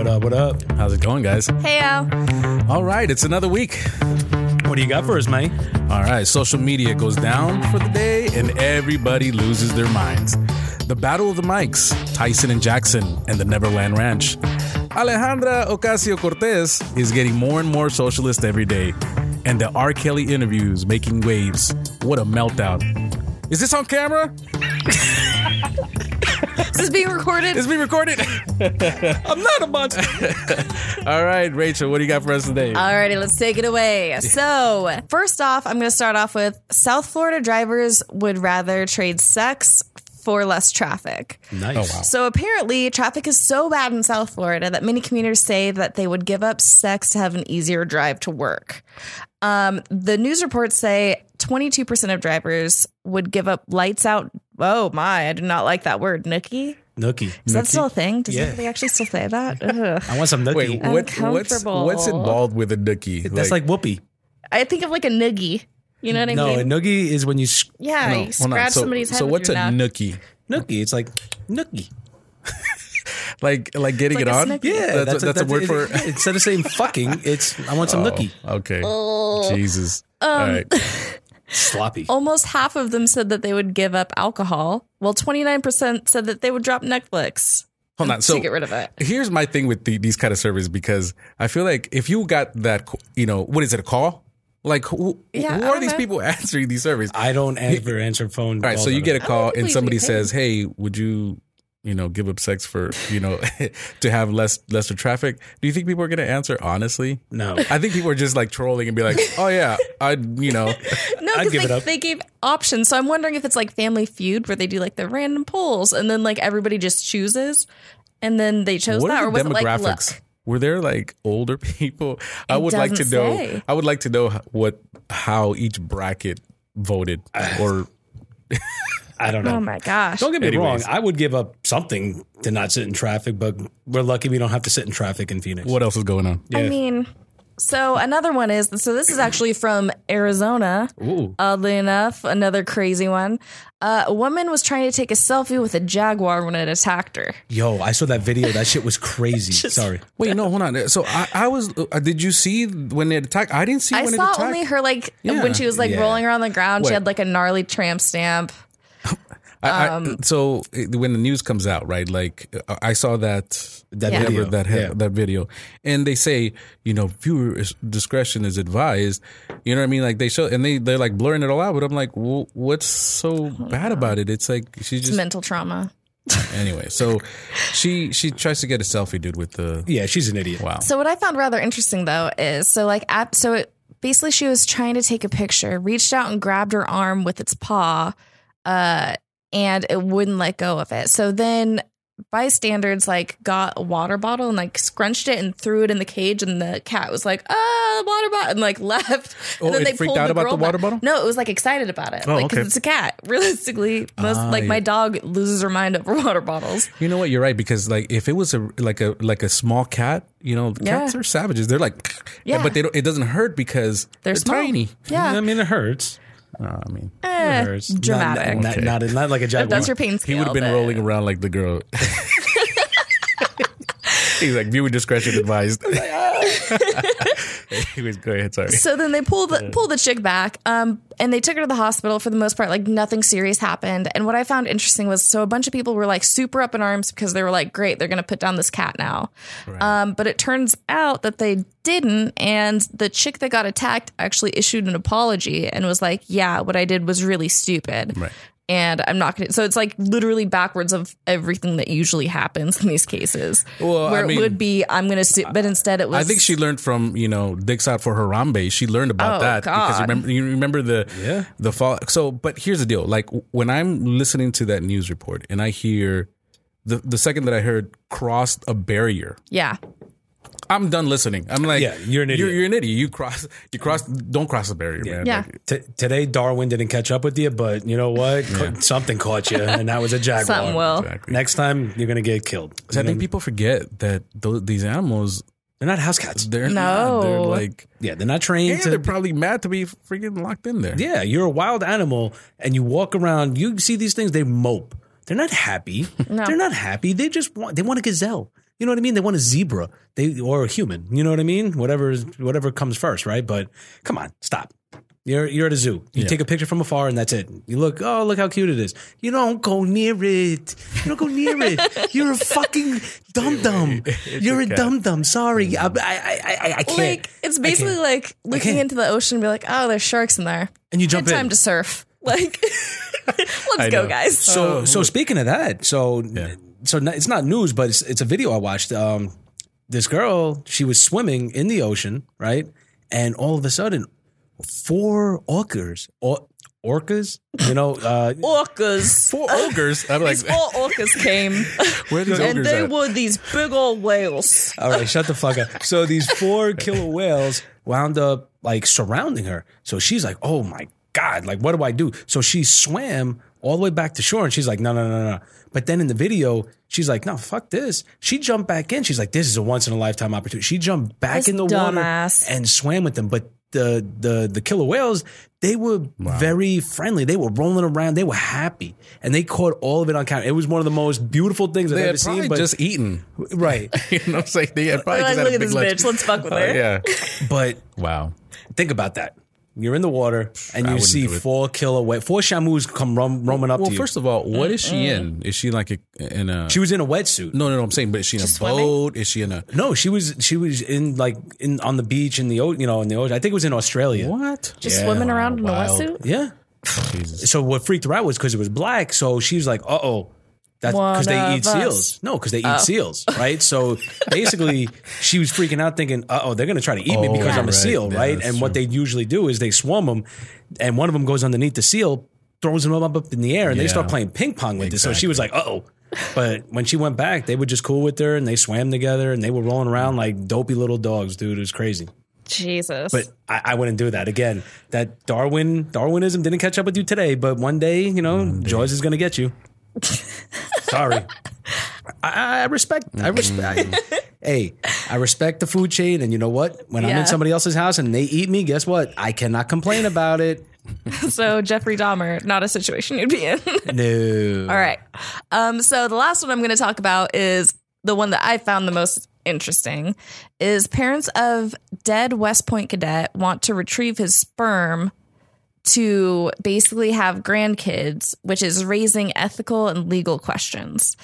What up? What up? How's it going, guys? Hey, Al. All right, it's another week. What do you got for us, man? All right, social media goes down for the day and everybody loses their minds. The battle of the mics, Tyson and Jackson and the Neverland Ranch. Alejandra Ocasio-Cortez is getting more and more socialist every day. And the R. Kelly interviews making waves. What a meltdown. Is this on camera? Is this being recorded? It's being recorded. I'm not a monster. All right, Rachel, what do you got for us today? Alrighty, let's take it away. So, first off, I'm going to start off with South Florida drivers would rather trade sex for less traffic. Nice. Oh, wow. So apparently, traffic is so bad in South Florida that many commuters say that they would give up sex to have an easier drive to work. The news reports say 22% of drivers would give up lights out. Oh my, I do not like that word. Nookie? Nookie. Is that still a thing? Does Yeah. anybody actually still say that? Ugh. I want some nookie. Wait, Uncomfortable. what's involved with a nookie? That's like whoopee. I think of like a noogie. You know what I No, a mean? noogie is when you... Yeah, No, you hold on. scratch So- somebody's head So with what's a your neck. nookie? Nookie. It's like nookie. Like getting It's it like a on? snooki. Yeah, that's a word for. Instead of saying fucking, it's I want some nookie. Okay, Oh. Jesus. All right. Sloppy. Almost half of them said that they would give up alcohol, while 29% said that they would drop Netflix Hold on. to So get rid of it. here's my thing with these kind of surveys, because I feel like if you got that, what is it, a call? Like who Yeah, I are don't these know. people answering these surveys? I don't ever answer phone All right, calls so you on get a it. call people and usually somebody pay. says, "Hey, would you, give up sex for, to have lesser traffic?" Do you think people are going to answer honestly? No. I think people are just like trolling and be like, "Oh yeah, No, I'd give it because up. they gave options. So I'm wondering if it's like Family Feud where they do like the random polls and then like everybody just chooses and then they chose What that, are or the was it like demographics? look? Were there like older people? I It would like to doesn't know. say. I would like to know how each bracket voted, or I don't know. Oh my gosh. Don't get me Anyways. wrong. I would give up something to not sit in traffic, but we're lucky we don't have to sit in traffic in Phoenix. what else is going on? Yeah. I mean, so another one is, so this is actually from Arizona. Ooh. Oddly enough, another crazy one. A woman was trying to take a selfie with a jaguar when it attacked her. Yo, I saw that video. That shit was crazy. Sorry. Wait, no, hold on. So I was. Did you see when it attacked? I didn't see I when it saw attacked. only her like Yeah. when she was like Yeah. rolling around the ground. Wait. She had like a gnarly tramp stamp. So when the news comes out, right? Like I saw that That Yeah. video. that video, and they say, viewer discretion is advised. You know what I mean? Like they show, and they're like blurring it all out. But I'm like, well, what's so bad about it? It's like she's It's just mental trauma. anyway. So she tries to get a selfie, dude, with the Yeah, she's an idiot. wow. So what I found rather interesting though is basically she was trying to take a picture, reached out and grabbed her arm with its paw, and it wouldn't let go of it. So then bystanders like got a water bottle and like scrunched it and threw it in the cage, and the cat was like, water bottle, and like left. Oh, And then it they freaked pulled out about girl the water back. bottle? No, it was like excited about it. Oh, Like, 'cause okay. it's a cat. Realistically, my yeah. dog loses her mind over water bottles. You know what? You're right, because like if it was a small cat, cats Yeah. are savages. They're like, Yeah. but it doesn't hurt because they're small. tiny. Yeah. I mean, it hurts. I mean, It hurts. Dramatic. Not like a jaguar. If that's your pain he scale. would have been then- rolling around like the girl. He's like, viewer discretion advised. Anyways, go ahead. Sorry. So then they pulled the chick back, and they took her to the hospital. For the most part, like nothing serious happened. And what I found interesting was, so a bunch of people were like super up in arms because they were like, great, they're going to put down this cat now. Right. But it turns out that they didn't, and the chick that got attacked actually issued an apology and was like, yeah, what I did was really stupid. Right. And I'm not going to. So it's like literally backwards of everything that usually happens in these cases. Well, where I mean, it would be, I'm going to sue, but instead it was. I think she learned from Dicks Out for Harambe. She learned about Oh, that because God. you remember the fall. So, but here's the deal: like when I'm listening to that news report and I hear the second that I heard crossed a barrier, Yeah. I'm done listening. I'm like, Yeah, you're an idiot. You're an idiot. You cross. Don't cross the barrier, man. Yeah. Like, Today, Darwin didn't catch up with you, but you know what? Something caught you, and that was a jaguar. Something will. exactly. Next time, you're going to get killed. So I think people forget that these animals, They're not house cats. they're No. not, they're like, Yeah, they're not trained they're to. probably mad to be freaking locked in there. Yeah, you're a wild animal, and you walk around. You see these things, they mope. They're not happy. No. They're not happy. They want a gazelle. You know what I mean? They want a zebra, or a human. You know what I mean? Whatever comes first, right? But come on, stop. You're at a zoo. You take a picture from afar and that's it. You look how cute it is. You don't go near it. You don't go near it. You're a fucking dum-dum. You're a dum-dum. Sorry. I can't. Like, it's basically like looking into the ocean and be like, oh, there's sharks in there. And you jump Good in. time to surf. Like, let's go, guys. So speaking of that, so it's not news, but it's a video I watched. This girl, she was swimming in the ocean, right? And all of a sudden, 4 orcas, orcas. 4 ogres. I'm like, These 4 orcas came, where are these ogres and they at? were these big old whales. All right, shut the fuck up. So these 4 killer whales wound up like surrounding her. So she's like, oh my God, like, what do I do? So she swam all the way back to shore and she's like, no. But then in the video, she's like, no, fuck this. She jumped back in. She's like, this is a once in a lifetime opportunity. She jumped back This in the dumbass. water and swam with them. But the killer whales, they were very friendly. They were rolling around. They were happy. And they caught all of it on camera. It was one of the most beautiful things I've They ever had seen. probably But just eaten. right. You know what I'm saying? They had probably Like, just had look a at big this lunch. bitch. Let's fuck with her. Yeah. But Wow. think about that. You're in the water and I you wouldn't see do it. 4 shamus come roaming up Well, to you. first of all, what is she in? Is she like in a? She was in a wetsuit. No, I'm saying, but is she in a swimming? boat? Is she in a? No, she was in on the beach in the ocean. I think it was in Australia. What? Just swimming around in a wild. wetsuit. Yeah. Jesus. So what freaked her out was because it was black. So she was like, "Uh-oh, that's One because they of eat us. seals." No, because they eat seals, right? So basically, she was freaking out, thinking, "Uh-oh, they're going to try to eat me because I'm a right. seal, Yeah, right?" that's And what true. they usually do is they swarm them, and one of them goes underneath the seal, throws them up in the air, and they Yeah. start playing ping pong with it. So she was like, "Uh-oh." But when she went back, they were just cool with her, and they swam together, and they were rolling around like dopey little dogs, dude. It was crazy. Jesus. But I wouldn't do that again. That Darwinism didn't catch up with you today, but one day, Jaws is going to get you. Sorry. I respect. Hey, I respect the food chain, and you know what? When I'm Yeah. in somebody else's house and they eat me, guess what? I cannot complain about it. So Jeffrey Dahmer, not a situation you'd be in. No. All right. So the last one I'm going to talk about is the one that I found the most interesting. Is parents of dead West Point cadet want to retrieve his sperm to basically have grandkids, which is raising ethical and legal questions.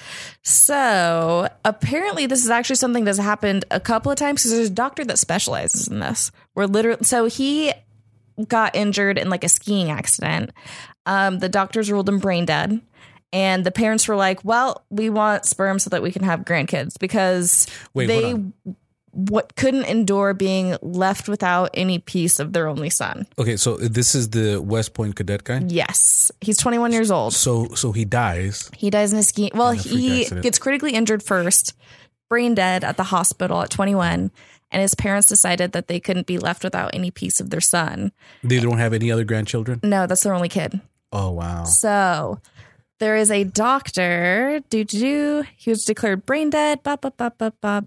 So apparently this is actually something that's happened a couple of times because there's a doctor that specializes in this. So he got injured in like a skiing accident. The doctors ruled him brain dead. And the parents were like, well, we want sperm so that we can have grandkids because Wait, they hold couldn't endure being left without any piece of their only son. Okay, so this is the West Point cadet guy. Yes. He's 21 years old. So he dies. He dies in a ski. Well, In a freak he accident. gets critically injured first, brain dead at the hospital at 21. And his parents decided that they couldn't be left without any piece of their son. They don't have any other grandchildren. No, that's their only kid. Oh wow. So there is a doctor. He was declared brain dead. Bop, bop, bop, bop, bop.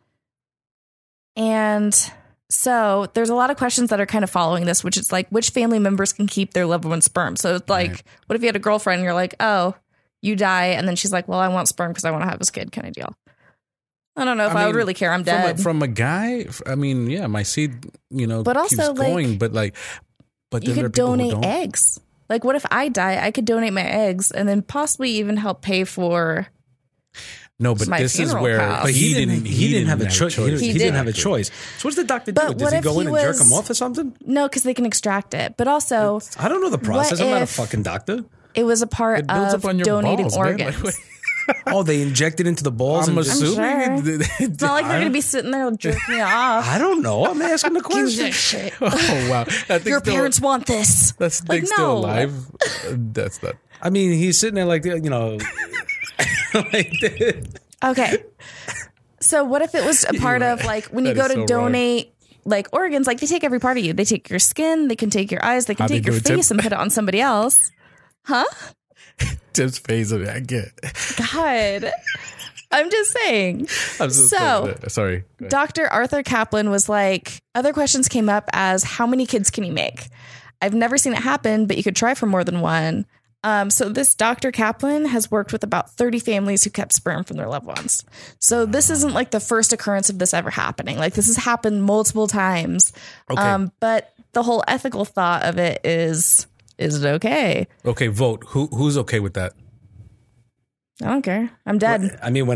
And so there's a lot of questions that are kind of following this, which is like, which family members can keep their loved one's sperm? So it's like, Right. what if you had a girlfriend and you're like, oh, you die. And then she's like, well, I want sperm because I want to have this kid kind of deal. I don't know if I would mean, really care. I'm dead. From a guy. I mean, yeah, my seed, But keeps also, like, going. But you then there are could people who donate don't. eggs. Like, what if I die? I could donate my eggs and then possibly even help pay for. No, but my this is funeral where cost. But he didn't have a choice. He He didn't have a didn't. choice. So what does the doctor do? But Does what he if go in he and jerk was- him off or something? No, because they can extract it. But also, I don't know the process. What I'm not a if- fucking doctor. it was a part It builds of up on your donating balls, man. organs. Like, Oh, they inject it into the balls. I'm and just, assuming. It's not like they're going to be sitting there jerking you off. I don't know. I'm asking the Give question. this shit. Oh wow, That Your thing's parents want this. That Like, thing's still no. alive. That's not. I mean, he's sitting there like like this. Okay. So what if it was a part of like when you That go is to so wrong. donate like organs, like they take every part of you. They take your skin, they can take your eyes, they can How they take your do it, Tim? face and put it on somebody else. Huh? Tim's face. I get. God. I'm just saying. I'm So- sorry. Go ahead. Dr. Arthur Kaplan was like, other questions came up as how many kids can you make? I've never seen it happen, but you could try for more than one. So this Dr. Kaplan has worked with about 30 families who kept sperm from their loved ones. So this isn't like the first occurrence of this ever happening. Like this has happened multiple times. Okay. But the whole ethical thought of it is it okay? Okay, vote. Who's okay with that? I don't care. I'm dead. I mean,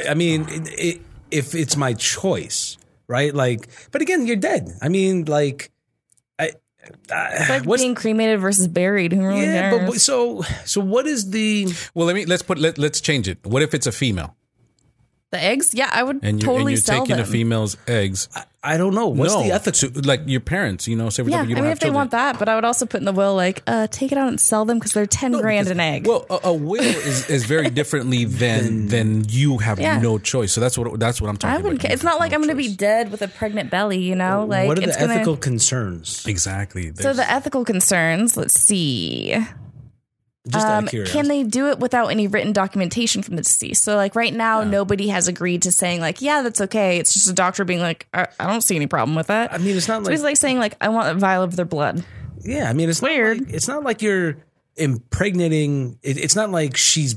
if it's my choice, right? Like, but again, you're dead. I mean, like, It's like being cremated versus buried. Who really cares? but so what is the? Well, let's change it. What if it's a female? The eggs? Yeah, I would And totally you're sell taking them. a female's eggs. I don't know. What's the ethics? So, like your parents, say for Yeah, example, you I don't mean, have if they children. want that, but I would also put in the will, like, take it out and sell them because they're 10 grand an egg. Well, a will is very differently than you have no choice. So that's what I'm talking I about. wouldn't care. It's not like I'm going to be dead with a pregnant belly, Like, what are it's the ethical concerns? Exactly. So the ethical concerns, let's see. Just out of curiosity. Can they do it without any written documentation from the deceased? So, like, right now, nobody has agreed to saying, like, yeah, that's okay. It's just a doctor being like, I don't see any problem with that. I mean, it's not So he's like saying, like, I want a vial of their blood. Yeah, I mean, it's Weird. It's not like you're impregnating. It's not like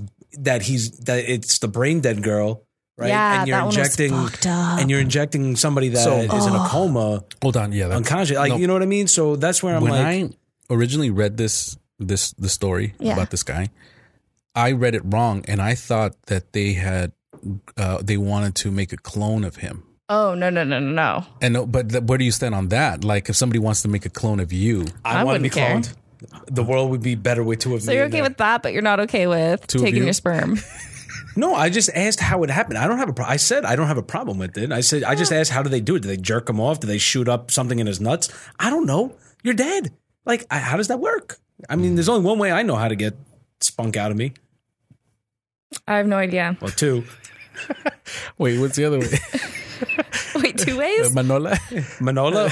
it's the brain dead girl, right? Yeah, and you're that one was injecting, fucked up. and you're injecting somebody that is in a coma, Hold on. Yeah. unconscious. Like, you know what I mean? So that's where I'm When like, I originally read the story about this guy, I read it wrong, and I thought that they wanted to make a clone of him. Oh, no. And but where do you stand on that? Like, if somebody wants to make a clone of you, I want to be wouldn't care. cloned. The world would be better with two of So me. you're in okay there. with that, but you're not okay with Two of taking you? your sperm. No, I just asked how it happened. I don't have a problem. I said I don't have a problem with it. I said I just asked how do they do it? Do they jerk him off? Do they shoot up something in his nuts? I don't know. You're dead. Like, how does that work? I mean, there's only one way I know how to get spunk out of me. I have no idea. Well, two. wait, what's the other way? Wait, 2 ways? Manola? Manola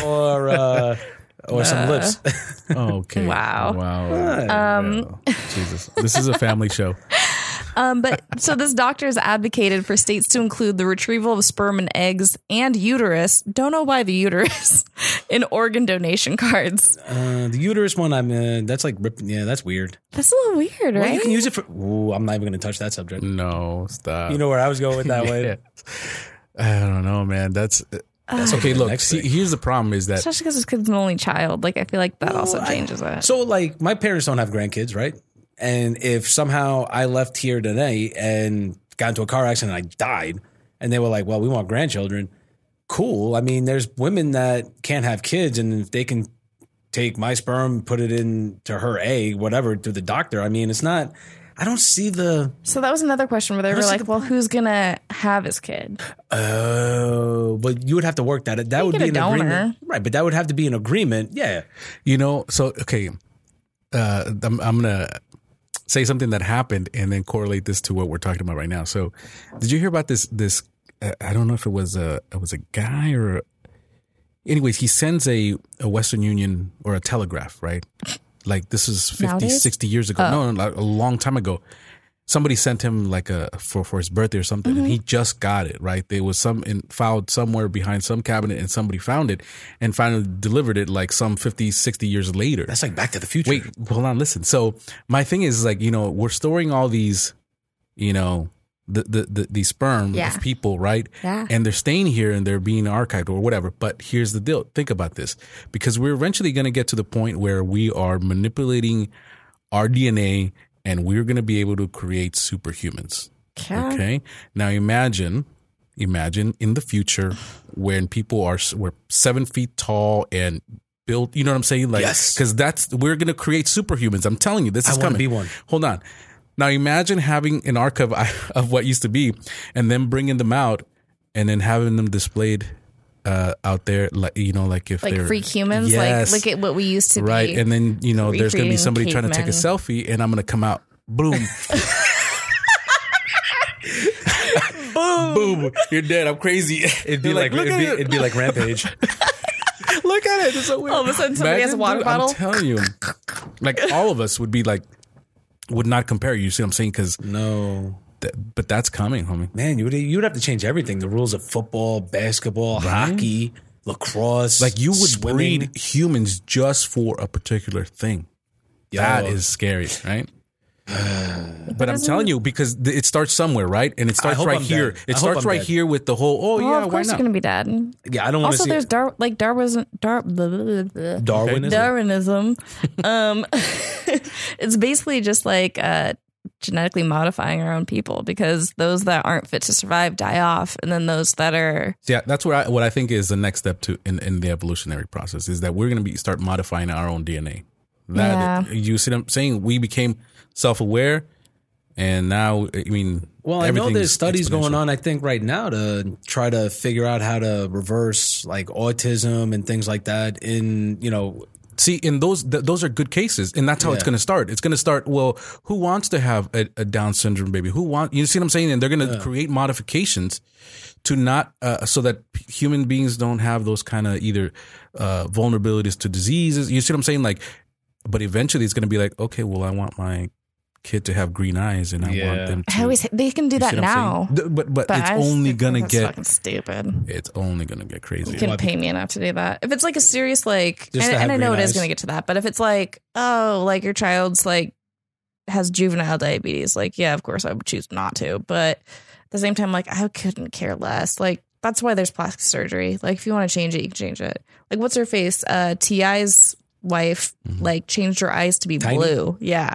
or some lips. Oh, okay. Wow. Wow. Jesus. This is a family show. But so this doctor has advocated for states to include the retrieval of sperm and eggs and uterus. Don't know why the uterus in organ donation cards. The uterus one, that's like ripping. Yeah, that's weird. That's a little weird, Well, right? you can use it for. Ooh, I'm not even going to touch that subject. No, stop. You know where I was going with that way. I don't know, man. That's okay. Look, next see, thing. here's the problem is that Especially because this kid's an only child. Like, I feel like that also changes it. So, like, my parents don't have grandkids, right? And if somehow I left here today and got into a car accident and I died, and they were like, well, we want grandchildren, cool. I mean, there's women that can't have kids, and if they can take my sperm, put it into her egg, whatever, to the doctor, I mean, it's not, I don't see the. So that was another question where they were see like, the well, who's going to have his kid? Oh, but you would have to work that. That would get be a an donor. agreement. Right, but that would have to be an agreement. Yeah. so okay. I'm gonna say something that happened and then correlate this to what we're talking about right now. So, did you hear about this? I don't know if it was a guy or. Anyways, he sends a Western Union or a telegraph, right? Like this is 50, Nowadays? 60 years ago. No, a long time ago. Somebody sent him like for his birthday or something, and he just got it, right? There was filed somewhere behind some cabinet, and somebody found it and finally delivered it like some 50, 60 years later. That's like Back to the Future. Wait, hold on, listen. So my thing is like, we're storing all these, the sperm Yeah. of people, right? Yeah. And they're staying here and they're being archived or whatever. But here's the deal. Think about this, because we're eventually going to get to the point where we are manipulating our DNA and we're going to be able to create superhumans. Yeah. Okay. Now imagine in the future when people we're 7 feet tall and built, you know what I'm saying? Like, Yes. because we're going to create superhumans. I'm telling you, this is I wanna coming. be one. Hold on. Now imagine having an archive of what used to be and then bringing them out and then having them displayed out there, like, like if Like they're freak humans, Yes. like look at what we used to right. be. And then, there's going to be recreating somebody trying to take a cavemen. selfie and I'm going to come out. Boom. Boom. You're dead. I'm crazy. It'd be You're like, look at it. it'd be like Rampage. Look at it. It's so weird. All of a sudden somebody has a water dude, bottle. I'm telling you. Like all of us would not compare. You see what I'm saying? Because No. but that's coming, homie. Man, you'd have to change everything. The rules of football, basketball, hockey, lacrosse. Like you would swimming. breed humans just for a particular thing. Yo. That is scary, right? But I'm telling you, because it starts somewhere, right? And it starts hope right I'm here. dead. It I hope starts I'm right dead. here with the whole, Well, why of course not? you're gonna be dead. Yeah, I don't want to Also, see there's it. Darwinism. Darwinism. It's basically just like genetically modifying our own people, because those that aren't fit to survive die off, and then those that are Yeah, that's what I think is the next step to in the evolutionary process, is that we're going to start modifying our own DNA. You see what I'm saying? We became self-aware, and now, I mean, Well, I know everything's there's studies going exponential. on, I think, right now to try to figure out how to reverse like autism and things like that in, See, in those are good cases, and that's how it's Yeah. going to start. It's going to start. Well, who wants to have a Down syndrome baby? You see what I'm saying? And they're going to create modifications to not so that human beings don't have those kind of either vulnerabilities to diseases. You see what I'm saying? Like, but eventually it's going to be like, okay, well, I want my kid to have green eyes, and I want them to. they can do You that see what I'm now. saying? But But it's I just only think gonna that's get. fucking stupid. It's only gonna get crazy. You can pay me enough to do that. If it's like a serious Just to have and I know green it is eyes. going to get to that, but if it's like, oh, like your child's like has juvenile diabetes, like, yeah, of course I would choose not to. But at the same time, like, I couldn't care less. Like, that's why there's plastic surgery. Like, if you want to change it, you can change it. Like, what's her face? T.I.'s wife, like, changed her eyes to be Tiny? blue. Yeah.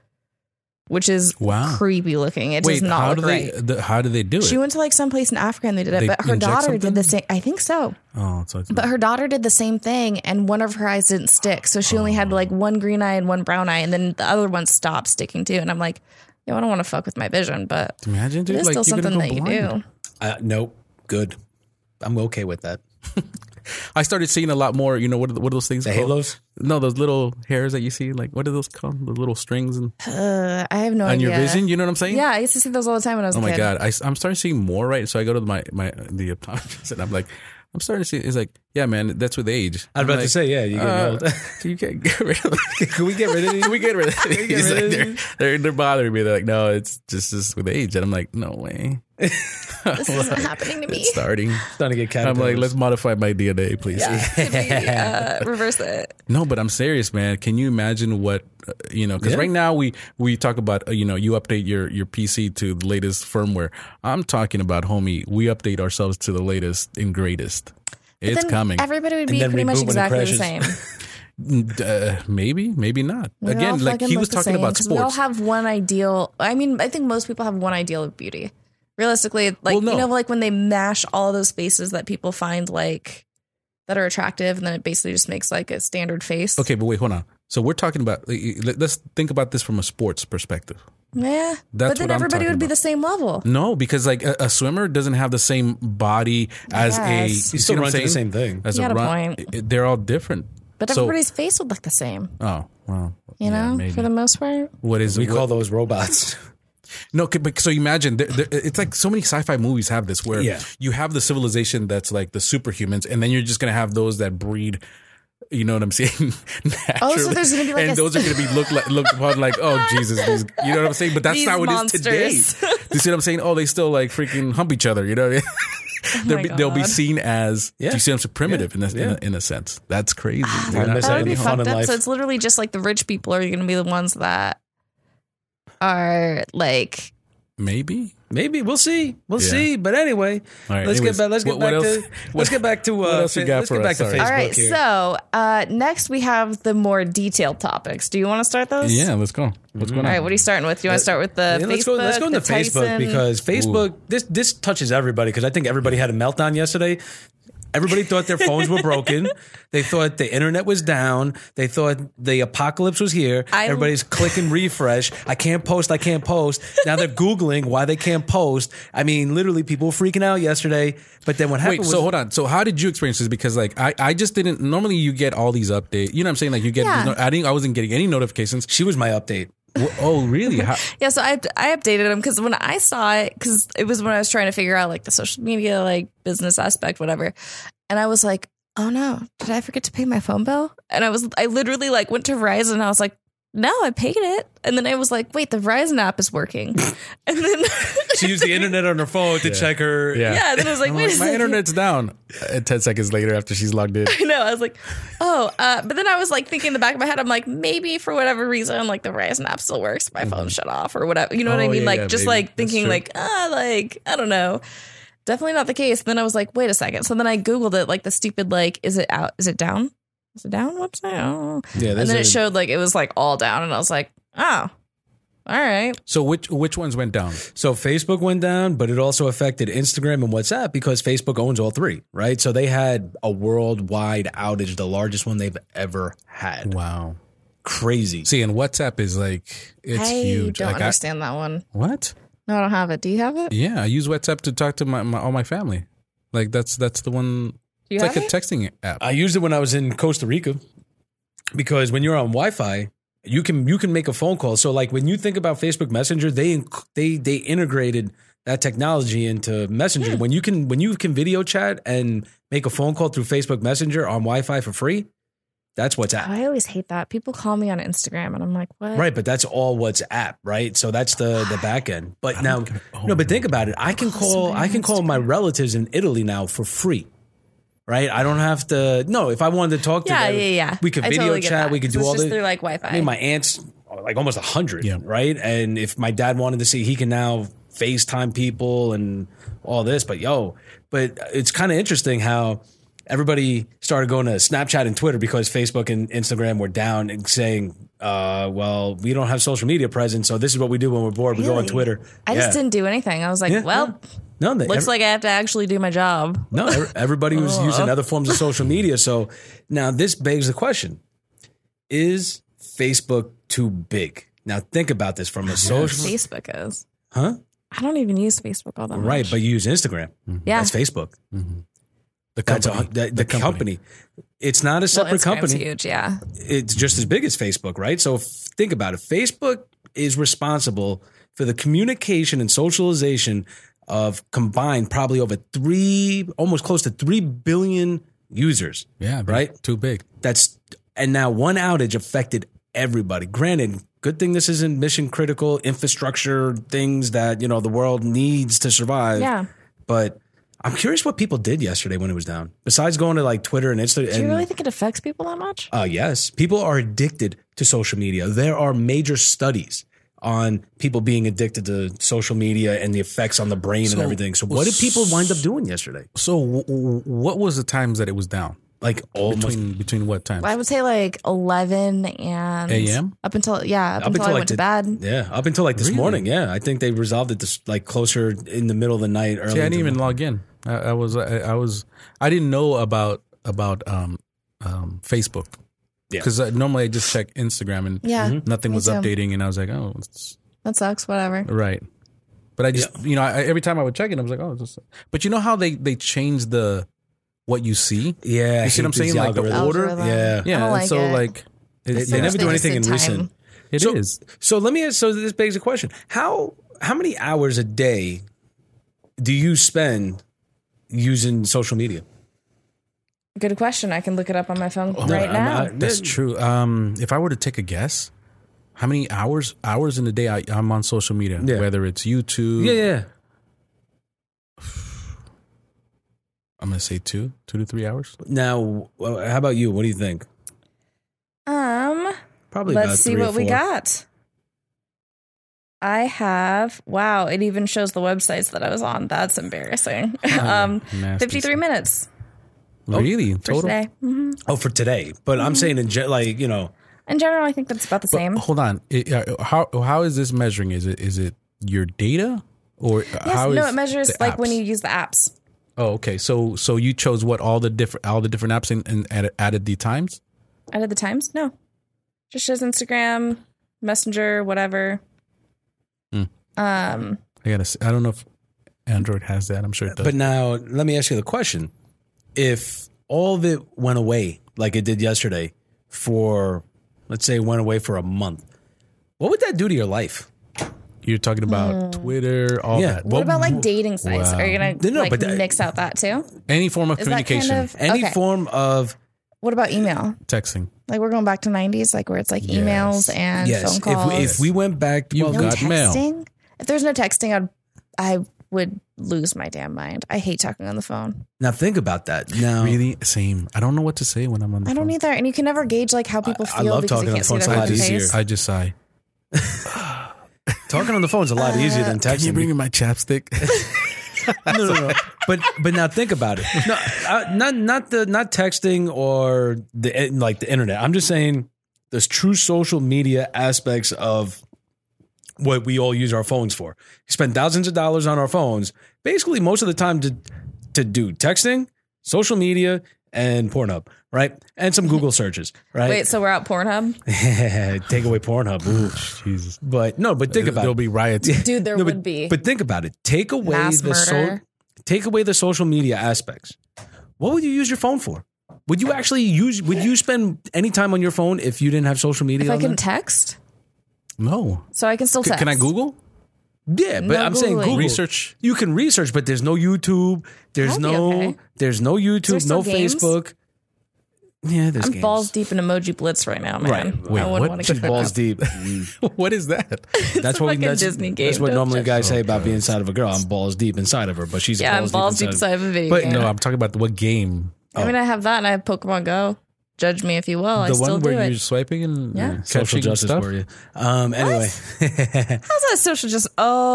Which is Wow. creepy looking. It Wait, does not how look do right. how do they do it? She went to like someplace in Africa and they did it, They but her inject daughter something? did the same. I think so. Oh, so it's But her daughter did the same thing, and one of her eyes didn't stick. So she only had like one green eye and one brown eye, and then the other one stopped sticking too. And I'm like, yo, I don't want to fuck with my vision, but imagine, dude, it is like, still you're something gonna that go you blind. do. Nope. Good. I'm okay with that. I started seeing a lot more. You know, what are those things? The called? halos? No, those little hairs that you see. Like, what are those called? The little strings and I have no on idea. your vision. You know what I'm saying? Yeah, I used to see those all the time when I was Oh a my kid. god, I'm starting to see more. Right, so I go to the optometrist and I'm like, I'm starting to see. It's like, yeah, man, that's with age. I was about like, to say, yeah, you get old. You can't get rid of. Can we get rid of these? Can we get rid of it? He's rid like, of they're bothering me. They're like, no, it's just with age. And I'm like, no way. This isn't happening to me. It's starting. Starting to get I'm caterpillars. like, let's modify my DNA, please. Yeah, can we reverse it? No, but I'm serious, man. Can you imagine what, because Yeah. right now we talk about, you update your PC to the latest firmware. I'm talking about, homie, we update ourselves to the latest and greatest. It's Then coming. Everybody would And be then pretty much reboot when it exactly the crashes. same. Maybe not. We all Again, like fucking he look was the talking same, about 'cause we all sports. have one ideal. I mean, I think most people have one ideal of beauty. Realistically, like, Well, no. like when they mash all of those faces that people find like that are attractive, and then it basically just makes like a standard face. Okay, but wait, hold on. So we're talking about, let's think about this from a sports perspective. Yeah, That's but then what I'm everybody talking would be about. the same level. No, because like a swimmer doesn't have the same body as a. Yes. You You see still what I'm run to the saying? same thing. As You a got a run, point. they're all different. But So- everybody's face would look the same. Oh well, You know, maybe. for the most part. What is We what- call those robots. No, but so imagine it's like so many sci-fi movies have this where Yeah. you have the civilization that's like the superhumans, and then you're just gonna have those that breed. You know what I'm saying? Oh, so there's gonna be like and a- those are gonna be looked upon like, oh Jesus, these, you know what I'm saying? But that's These not what it is today. monsters. You see what I'm saying? Oh, they still like freaking hump each other. You know what I mean? my They'll be God. seen as. Yeah. Do you see? I'm so primitive Yeah. in a sense. That's crazy. dude. I miss That would be having fun fucked in up. life. So it's literally just like the rich people are going to be the ones that are like. Maybe. Maybe we'll see. We'll Yeah. see. But anyway, All right, let's anyways, get back. Let's get what back else- to. Let's get back to. what else you got let's for get back us? to Sorry. Facebook All right, here. so next we have the more detailed topics. Do you want to start those? Yeah, let's go. What's going on? All right, what are you starting with? Do you want to start with the Yeah, Facebook? let's go into the Facebook Tyson? because Facebook this touches everybody because I think everybody had a meltdown yesterday. Everybody thought their phones were broken. They thought the internet was down. They thought the apocalypse was here. Everybody's clicking refresh. I can't post. Now they're Googling why they can't post. I mean, literally people were freaking out yesterday. But then what happened Wait, was... so hold on. So how did you experience this? Because like I just didn't. Normally you get all these updates. You know what I'm saying? Like you get. Yeah. I wasn't getting any notifications. She was my update. Oh really? How, Yeah, so I updated them because when I saw it, because it was when I was trying to figure out like the social media, like business aspect, whatever. And I was like, oh no, did I forget to pay my phone bill? And I literally like went to Verizon and I was like, no, I paid it. And then I was like, wait, the Verizon app is working. And then She used the internet on her phone to check her. yeah, and then I was like, I'm wait a like, my second. internet's down. 10 seconds later after she's logged in. I know. I was like, oh, but then I was like thinking in the back of my head, I'm like, maybe for whatever reason, like the Verizon app still works. My phone shut off or whatever. You know what I Oh, mean? yeah, Like yeah, just maybe. like thinking That's true. like, I don't know. Definitely not the case. Then I was like, wait a second. So then I Googled it, like the stupid, like, is it out? Is it down? Is it down website? I don't know. Yeah, And there's then a- it showed like it was like all down. And I was like, oh, all right. So which ones went down? So Facebook went down, but it also affected Instagram and WhatsApp because Facebook owns all three, right? So they had a worldwide outage, the largest one they've ever had. Wow. Crazy. See, and WhatsApp is like, it's I huge. don't Like, understand that one. what? No, I don't have it. Do you have it? Yeah, I use WhatsApp to talk to all my family. Like that's the one. Do you It's like have a it? texting app. I used it when I was in Costa Rica because when you're on Wi-Fi, you can make a phone call. So like when you think about Facebook Messenger, they integrated that technology into Messenger. When you can video chat and make a phone call through Facebook Messenger on Wi-Fi for free, that's WhatsApp. I always hate that. People call me on Instagram and I'm like, what? Right, but that's all WhatsApp, right? So that's the back end. But now, no, but think about it. I can call my relatives in Italy now for free, right? I don't have to. No, if I wanted to talk to Yeah, them, yeah. we could I video totally get chat. that, We could 'cause do it's all just this. through like Wi-Fi. I mean, my aunt's like almost 100, Yeah. right? And if my dad wanted to see, he can now FaceTime people and all this. But it's kind of interesting how everybody started going to Snapchat and Twitter because Facebook and Instagram were down and saying, well, we don't have social media presence, so this is what we do when we're bored. We go on Really? Twitter. I just didn't do anything. I was like, Yeah, well, No, looks like I have to actually do my job. no, everybody was using other forms of social media. So now this begs the question: is Facebook too big? Now think about this from a social, Facebook is. huh? I don't even use Facebook all that much. Right, but you use Instagram. Yeah. That's Facebook. The That's company. the company. It's not a Well, separate Instagram's company. huge, yeah. It's just as big as Facebook, right? So think about it. Facebook is responsible for the communication and socialization of combined probably over almost close to 3 billion users. Yeah, right? Too big. And now one outage affected everybody. Granted, good thing this isn't mission critical infrastructure things that, the world needs to survive. Yeah. But I'm curious what people did yesterday when it was down. Besides going to like Twitter and Instagram. Do you really think it affects people that much? Yes. People are addicted to social media. There are major studies on people being addicted to social media and the effects on the brain and everything. So what did people wind up doing yesterday? So what was the times that it was down? Like almost Between what times? I would say like 11 and AM? Up until I like went to bed. Yeah, up until like this morning. Yeah, I think they resolved it this like closer in the middle of the night. Early See, I into didn't even the- log in. I didn't know about Facebook. Yeah. Because normally I just check Instagram and Yeah, nothing me was too. updating, and I was like, oh, it's That sucks. Whatever. right. But I just, every time I would check it, I was like, oh, it's just. But you know how they changed what you see? Yeah, You see what I'm saying? Like the order? Algorithm. Yeah. I Yeah, don't and like so it. like They never do anything in recent. It So- is. So let me ask. So this begs a question: How many hours a day do you spend using social media? Good question. I can look it up on my phone No, right I'm now. not- That's true. If I were to take a guess, how many hours in the day I'm on social media? Yeah. Whether it's YouTube, Yeah. I'm gonna say 2 to 3 hours. Now, how about you? What do you think? Probably. Let's about see 3 or what we 4. got. I have, wow, it even shows the websites that I was on. That's embarrassing. Nasty 53 stuff. minutes Really? for Total? today. Oh, for today. But I'm saying in In general, I think that's about the same. Hold on. How is this measuring? Is it your data or how is it measures the like when apps? you use the apps. Oh, okay. So you chose what all the different apps and added the times. Out of the times? No. Just shows Instagram, Messenger, whatever. I don't know if Android has that. I'm sure it does. But now, let me ask you the question: if all of it went away, like it did yesterday, for let's say it went away for a month, what would that do to your life? You're talking about Twitter, all Yeah. that. What about like dating sites? wow. Are you going to No, but mix out that too? Any form of Is that communication, kind of Any okay. form of What about email? texting. Like we're going back to 90s, like where it's like emails and phone calls. If we went back, You no got mail. texting. If there's no texting, I would lose my damn mind. I hate talking on the phone. now think about that. Now, Really? Same. I don't know what to say when I'm on the I phone. don't either. And you can never gauge like how people I feel love because talking you on can't the see phone. their It's a lot fucking easier. face. I just sigh. talking on the phone is a lot easier than Can you texting. bring me my chapstick? no. But now think about it. No, not texting or the internet. I'm just saying there's true social media aspects of what we all use our phones for. We spend thousands of dollars on our phones, basically most of the time to do texting, social media, and Pornhub, right? And some Google searches, right? Wait, so we're at Pornhub? Take away Pornhub. Ooh. Jesus. But think about There'll it. be riots. Dude, there No, would be. But think about it. Take away Mass murder. take away the social media aspects. What would you use your phone for? Would you spend any time on your phone if you didn't have social media? If I on can there? text, No. so I can still text. Can I Google? Yeah, but No I'm saying Googling. Google. Research. You can research, but there's no YouTube. There's That'd be okay. there's no YouTube, Is there no still games? Facebook. Yeah, there's I'm games. balls deep in emoji blitz right now, man. Right. Wait, I what? wouldn't want to She's get balls up. deep. What is that? That's a what fucking Disney game. That's what Don't normally judge guys say about being inside of a girl. I'm balls deep inside of her, but she's Yeah, I'm balls deep inside inside of a video But game. No, I'm talking about what game. I mean, I have that and I have Pokemon Go. Judge me if you will. I The still one do where it. you're swiping and Yeah. social catching justice stuff? for you. Anyway. How's that social just?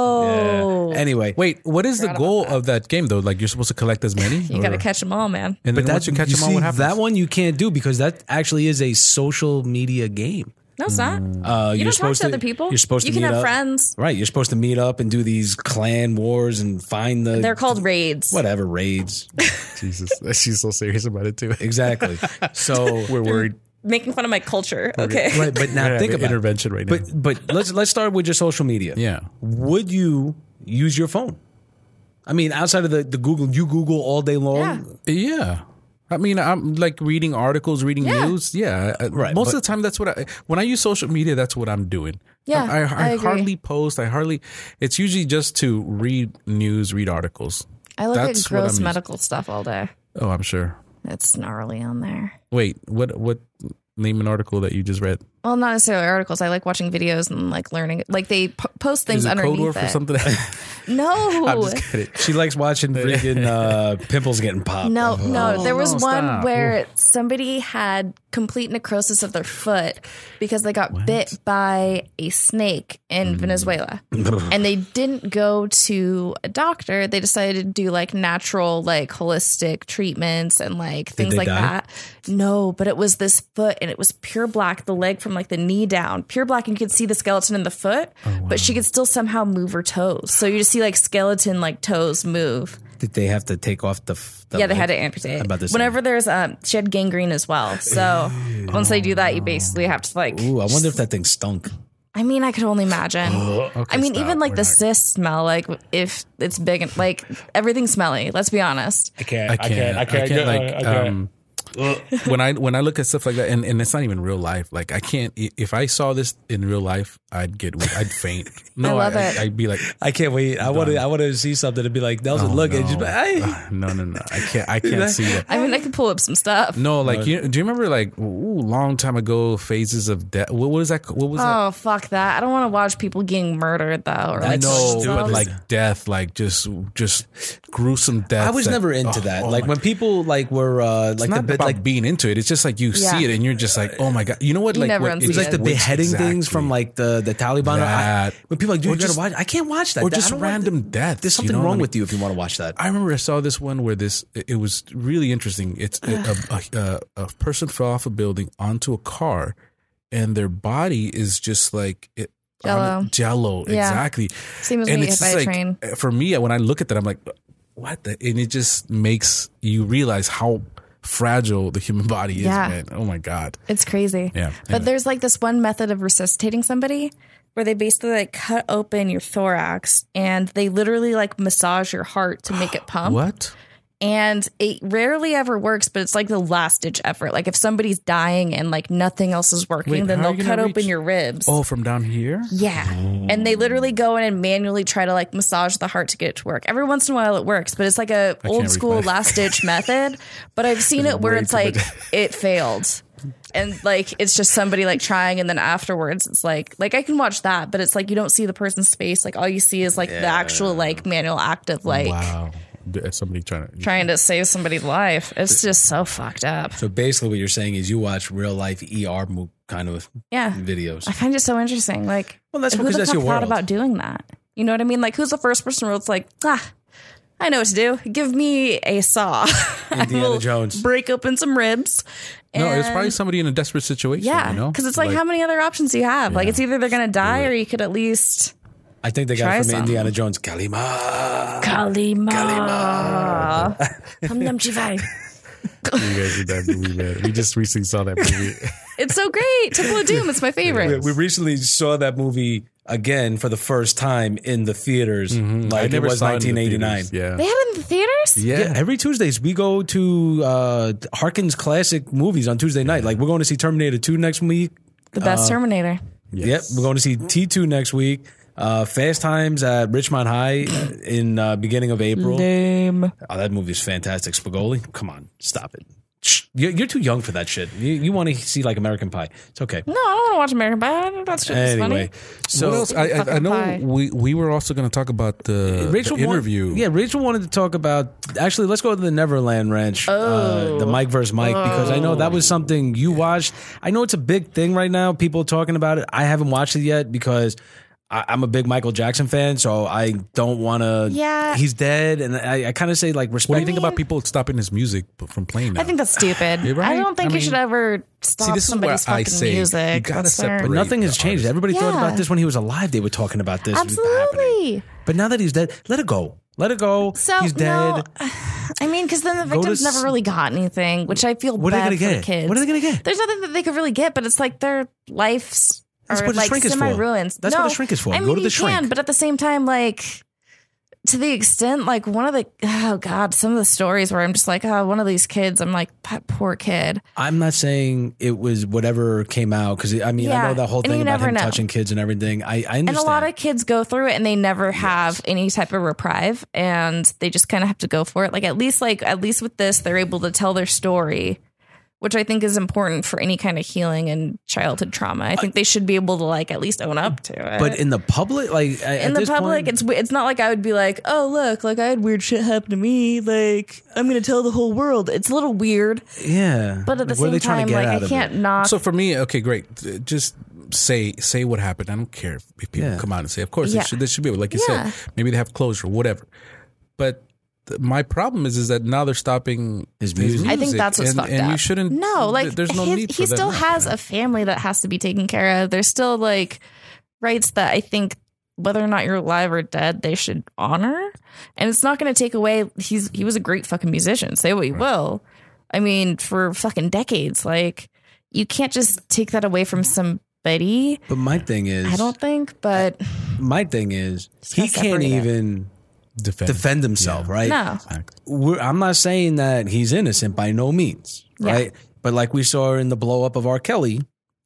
Oh. Anyway. Wait, what is the Forgot goal about that. of that game though? Like you're supposed to collect as many? You got to catch them all, man. And But then once you catch them all, what happens? that one you can't do because that actually is a social media game. No, it's not. You're You don't talk supposed to other people. You're supposed You to can meet have up. friends. Right. You're supposed to meet up and do these clan wars and find the They're called raids. whatever raids. Jesus, she's so serious about it too. Exactly. So We're worried. Making fun of my culture. Okay. right, but now We're think having about intervention right now. But let's start with your social media. Yeah. Would you use your phone? I mean, outside of the Google, you Google all day long. Yeah. Yeah. I mean, I'm like reading articles, reading Yeah. news. Yeah. Right, Most but- of the time, that's what when I use social media, that's what I'm doing. Yeah, I I agree. hardly post. It's usually just to read news, read articles. I look That's at what I'm gross using. medical stuff all day. Oh, I'm sure. It's gnarly on there. Wait, what name an article that you just read? Well, not necessarily articles. I like watching videos and like learning. Like they post things Is it underneath code word for it. something? No. I'm just kidding. She likes watching freaking pimples getting popped. No, there was no, one stop. where somebody had complete necrosis of their foot because they got bit by a snake in Venezuela. And they didn't go to a doctor. They decided to do like natural, like holistic treatments and like things they like die? that. No, but it was this foot and it was pure black, the leg from like the knee down, pure black. And you could see the skeleton in the foot, but she could still somehow move her toes. So you just see like skeleton like toes move. Did they have to take off the Yeah, they leg? had to amputate. About the same. Whenever there's she had gangrene as well. So once they do that, you basically have to like. Ooh, I wonder if that thing stunk. I mean, I could only imagine. I mean, stop. even like We're the not- cysts smell like if it's big and like everything's smelly. Let's be honest. I can't. I can't like when I look at stuff like that, and it's not even real life. Like I can't. If I saw this in real life, I'd faint. No, I love it. I'd be like, I can't wait. I want to see something to be like Nelson. Look, no. and just be, hey. no. I can't see that. I mean, I could pull up some stuff. No, like do you remember like long time ago phases of death? What was that? What was that? Oh fuck that! I don't want to watch people getting murdered though. Or I like know, killing No, but themselves. like death, like just gruesome death. I was never into that. Like when people like were it's like not the bit about like being into it. It's just like you Yeah. see it and you're just like, oh my god. You know what? You Like never what, unsee it was like the it. beheading Exactly. things from like the Taliban. That. When people are like, dude, Or you gotta just- watch. I can't watch that. or I just don't want- random deaths. There's something you know? wrong Like, with you if you want to watch that. I remember I saw this one where it was really interesting. It's a person fell off a building onto a car, and their body is just like Jello. Jello, Yeah. exactly. Same as And being it's hit by a just train. for me, when I look at that, I'm like, what the? And it just makes you realize how fragile the human body is, Yeah. man. Oh my god. It's crazy. Yeah, But anyway. there's like this one method of resuscitating somebody where they basically like cut open your thorax and they literally like massage your heart to make it pump. What? And it rarely ever works, but it's like the last ditch effort. Like if somebody's dying and like nothing else is working, Wait, then how are they'll you cut gonna open reach- your ribs. Oh, from down here? Yeah. And they literally go in and manually try to like massage the heart to get it to work. Every once in a while it works, but it's like a can't old reach school my- last ditch method. But I've seen it where way it's too like much. it failed. And like it's just somebody like trying, and then afterwards it's like I can watch that, but it's like you don't see the person's face. Like all you see is like the actual like manual act of like Wow. Somebody trying to save somebody's life. It's just so fucked up. So basically, what you're saying is you watch real life ER kind of videos. I find it so interesting. Like, well, that's who because the that's fuck your thought world. about doing that? You know what I mean? Like, who's the first person where it's like, I know what to do. Give me a saw. Indiana Jones. Break open some ribs. No, it's probably somebody in a desperate situation. Yeah, you know, because it's like how many other options do you have? Like, it's either they're gonna die or you could at least. I think they got Try it from some. Indiana Jones. Kalima. Hum Num Chivai. You guys did that movie, man. We just recently saw that movie. It's so great. Temple of Doom. It's my favorite. We recently saw that movie again for the first time in the theaters. Like it was saw it in the 1989. theaters. Yeah. They have it in the theaters? Yeah, every Tuesdays we go to Harkins Classic Movies on Tuesday night. Like we're going to see Terminator 2 next week. The best Terminator. Yep, we're going to see T2 next week. Fast Times at Richmond High in beginning of April. Lame. Oh, that movie's fantastic. Spagoli, come on, stop it. Shh. You're too young for that shit. You want to see like American Pie. It's okay. No, I don't want to watch American Pie. That shit is Anyway, funny. so what else? I know Pie. we were also going to talk about the interview. Rachel wanted to talk about. Actually, let's go to the Neverland Ranch, the Mike versus Mike, because I know that was something you watched. I know it's a big thing right now. People talking about it. I haven't watched it yet because I'm a big Michael Jackson fan, so I don't want to. Yeah. He's dead, and I kind of say like respect. What do you think about people stopping his music from playing now? I think that's stupid. You're right. I don't think you should ever stop this is somebody's where I fucking say music. you gotta That's their- separate. But nothing has the changed. artist. Everybody thought Yeah. about this when he was alive. They were talking about this. Absolutely. But now that he's dead, let it go. Let it go. So he's dead. No, I mean, because then the Go to victims never really got anything, which I feel What are they bad for gonna the get? kids. What are they gonna get? There's nothing that they could really get, but it's like their lives That's are what a like shrink is for. semi-ruins. That's what a shrink is for. I Go mean, to the you shrink. can, but at the same time, like to the extent, like one of the some of the stories where I'm just like, one of these kids, I'm like, that poor kid. I'm not saying it was whatever came out because I mean I Yeah, know that whole and thing you about never him know. touching kids and everything. I understand. And a lot of kids go through it and they never have any type of reprieve, and they just kind of have to go for it. Like at least with this, they're able to tell their story, which I think is important for any kind of healing and childhood trauma. I think they should be able to like at least own up to it. But in the public, like in the public, it's not like I would be like, oh look, like I had weird shit happen to me. Like I'm gonna tell the whole world. It's a little weird, yeah. but at the Like, what are same they trying time, to get like out I of can't it? knock. So for me, okay, great. Just say what happened. I don't care if people come out and say, of course, Yeah. they should be able, like you Yeah. said, maybe they have closure, whatever. But my problem is that now they're stopping His music. I think that's what's and, fucked and up. you shouldn't. No, like there's no need. he for still that. has a family that has to be taken care of. There's still like rights that I think whether or not you're alive or dead, they should honor. And it's not going to take away. He was a great fucking musician. Say what you will. I mean, for fucking decades, like you can't just take that away from somebody. But my thing is, I don't think, but my thing is, he gotta can't separate it. even defend himself, right? no. I'm not saying that he's innocent by no means, Yeah. right? But like we saw in the blow up of R. Kelly,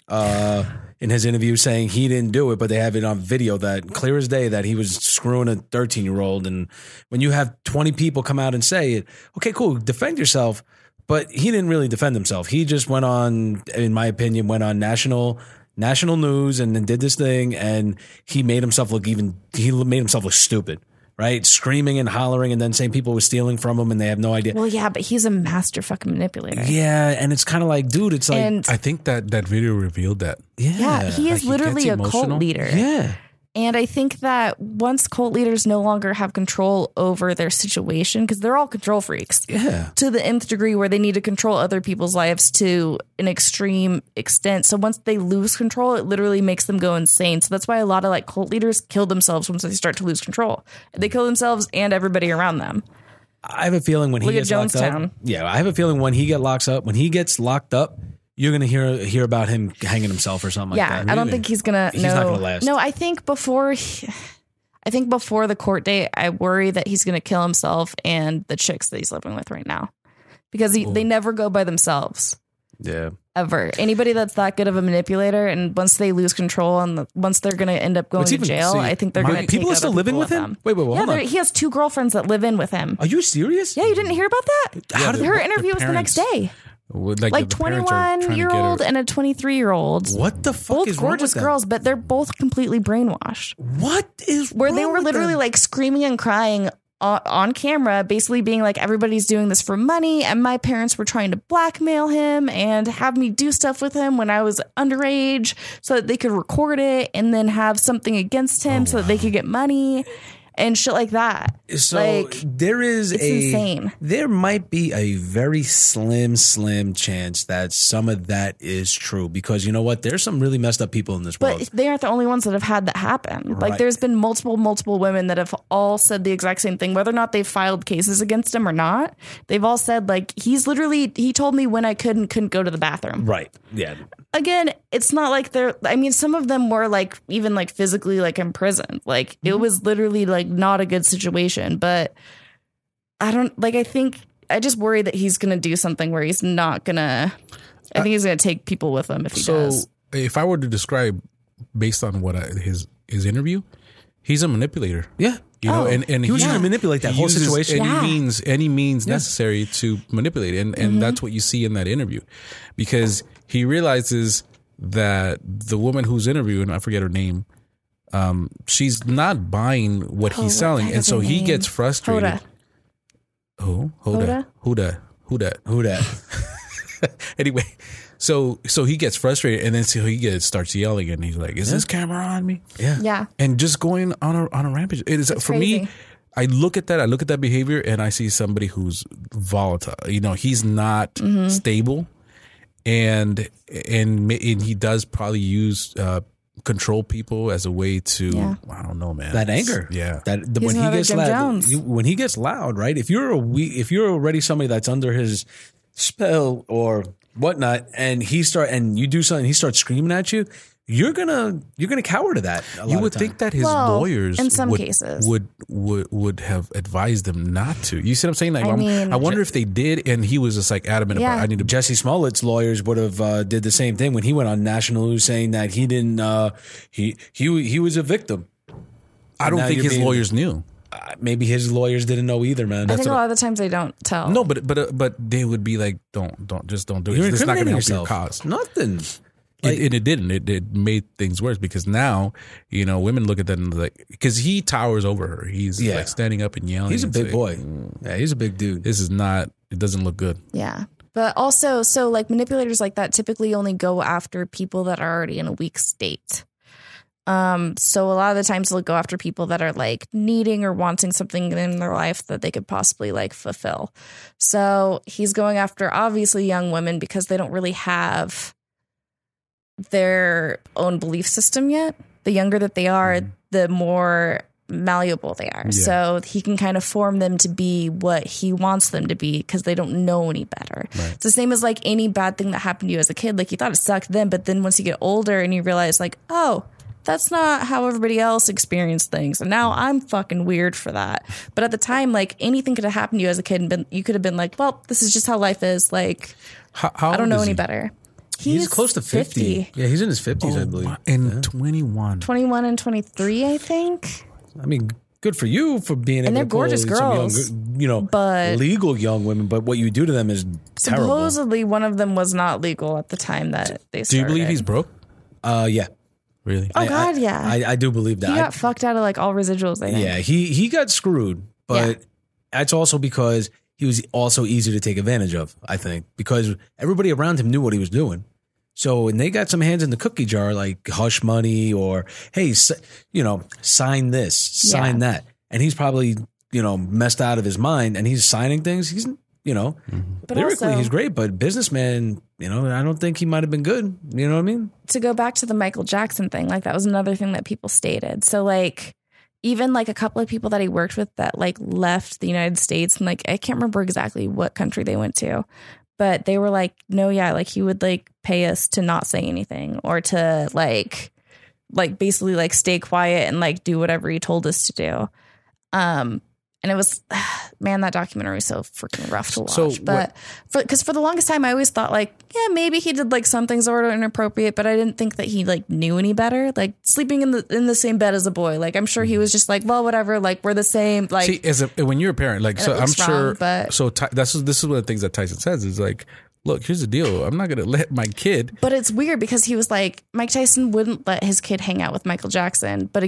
in his interview saying he didn't do it, but they have it on video that clear as day that he was screwing a 13-year-old. And when you have 20 people come out and say it, okay, cool, defend yourself. But he didn't really defend himself. He just went on, in my opinion, national news and then did this thing, and he made himself look stupid. Right, screaming and hollering, and then saying people were stealing from him, and they have no idea. Well, yeah, but he's a master fucking manipulator. Yeah, and it's kind of like, dude, it's like, And I think that video revealed that. yeah, he is he literally gets a cult emotional. leader. yeah. And I think that once cult leaders no longer have control over their situation, because they're all control freaks, Yeah. to the nth degree where they need to control other people's lives to an extreme extent. So once they lose control, it literally makes them go insane. So that's why a lot of like cult leaders kill themselves once they start to lose control. They kill themselves and everybody around them. I have a feeling when he Look at gets locked Jonestown. up. Yeah, I have a feeling when he gets locked up, you're gonna hear about him hanging himself or something Yeah, like that. I don't think he's gonna. He's not gonna last. No, I think before the court date, I worry that he's gonna kill himself and the chicks that he's living with right now, because they never go by themselves Yeah. ever. Anybody that's that good of a manipulator, and once they lose control and once they're gonna end up going It's to even- jail, see, I think they're gonna. people take are still other living people with him? them. Wait, Yeah, hold on. he has 2 girlfriends that live in with him. Are you serious? Yeah, you didn't hear about that? How did Her interview was the next day. Like the parents are trying to get 21-year-old her- and a 23-year-old. What the fuck Both is wrong with gorgeous them? girls, but they're both completely brainwashed. What is Where they wrong were with literally them? like screaming and crying on camera, basically being like, everybody's doing this for money, and my parents were trying to blackmail him and have me do stuff with him when I was underage so that they could record it and then have something against him so that they could get money and shit like that. So like, there is it's insane. There might be a very slim chance that some of that is true, because you know what? There's some really messed up people in this but world. they aren't the only ones that have had that happen. Like, Right. there's been multiple women that have all said the exact same thing, whether or not they've filed cases against him or not. They've all said, like, he told me when I could and couldn't go to the bathroom. Right. Yeah. Again, it's not like some of them were like even like physically like imprisoned. Like, it was literally like not a good situation, but I just worry that he's going to do something where he's not going to, I think he's going to take people with him if he does. If I were to describe based on what his interview, he's a manipulator. Yeah. You know, Oh. and He was trying to manipulate that whole uses situation. Any means necessary to manipulate it. And that's what you see in that interview, because he realizes that the woman who's interviewing, I forget her name, she's not buying what he's selling. heck And is so her he name? gets frustrated. Hoda. Who that? Who that? Anyway, so he gets frustrated, and then so he starts yelling, and he's like, "Is this camera on me?" Yeah. Yeah. And just going on a rampage. It is for me. crazy. I look at that behavior, and I see somebody who's volatile. You know, he's not Mm-hmm. stable, and he does probably use control people as a way to. Yeah. I don't know, man. That anger. Yeah. When he another gets Jim loud, Jones. when he gets loud, right? If you're already somebody that's under his spell or whatnot, and you do something, he starts screaming at you, you're gonna cower to that. You would think that his Well, lawyers in some would, cases. would have advised him not to. You see what I'm saying? Like, I mean- I wonder if they did, and he was just like adamant Yeah. about. I need to. Jesse Smollett's lawyers would have did the same thing when he went on national news saying that he didn't. He was a victim. I don't now think you're his being- lawyers knew. Maybe his lawyers didn't know either, man. I think a lot of the times they don't tell. No, but they would be like, don't do it. You're It's not going to incriminating help your yourself. cause. Nothing. And it didn't. It made things worse, because now, you know, women look at that and like, because he towers over her. He's Yeah. like standing up and yelling. He's a and big saying, boy. Yeah, he's a big dude. This is not. It doesn't look good. Yeah. But also, so like manipulators like that typically only go after people that are already in a weak state. So a lot of the times they'll go after people that are like needing or wanting something in their life that they could possibly like fulfill. So he's going after obviously young women because they don't really have their own belief system yet. The younger that they are, the more malleable they are. Yeah. So he can kind of form them to be what he wants them to be because they don't know any better. Right. It's the same as like any bad thing that happened to you as a kid. Like you thought it sucked then, but then once you get older and you realize like, oh, that's not how everybody else experienced things. And now I'm fucking weird for that. But at the time, like anything could have happened to you as a kid and you could have been like, well, this is just how life is. Like, How I don't old know is any he? better. He's close to 50. Yeah, he's in his 50s, I believe. And 21. 21 and 23, I think. I mean, good for you for being able they're to pull gorgeous some girls, but- legal young women. But what you do to them is terrible. Supposedly one of them was not legal at the time that they started. Do you believe he's broke? Yeah. Really? Oh, God, yeah. I do believe that. He got fucked out of like all residuals, I think. Yeah, he got screwed, but that's also because he was also easy to take advantage of, I think, because everybody around him knew what he was doing. So when they got some hands in the cookie jar, like hush money or, hey, sign this, sign that. And he's probably, messed out of his mind and he's signing things. He's, But lyrically also, he's great, but businessman, I don't think he might have been good. You know what I mean? to go back to the Michael Jackson thing, like that was another thing that people stated. So like even like a couple of people that he worked with that like left the United States and like I can't remember exactly what country they went to, but they were like, no, yeah, like he would like pay us to not say anything or to like basically like stay quiet and like do whatever he told us to do. And it was, man, that documentary was so freaking rough to watch. So but because for the longest time, I always thought like, yeah, maybe he did like some things that were inappropriate, but I didn't think that he like knew any better. Like sleeping in the same bed as a boy. Like I'm sure he was just like, well, whatever. Like we're the same. Like See, when you're a parent, like, And so it I'm looks sure. wrong, but- so this is one of the things that Tyson says is like, look, here's the deal. I'm not going to let my kid. But it's weird because he was like, Mike Tyson wouldn't let his kid hang out with Michael Jackson, but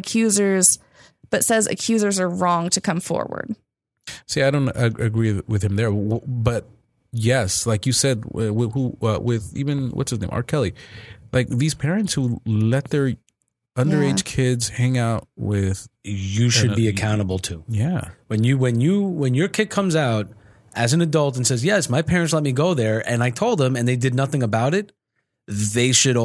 says accusers are wrong to come forward. See, I don't agree with him there. But yes, like you said, with even, what's his name? R. Kelly. Like these parents who let their underage kids hang out with. You should be accountable to. Yeah. When your kid comes out as an adult and says, yes, my parents let me go there and I told them and they did nothing about it, they should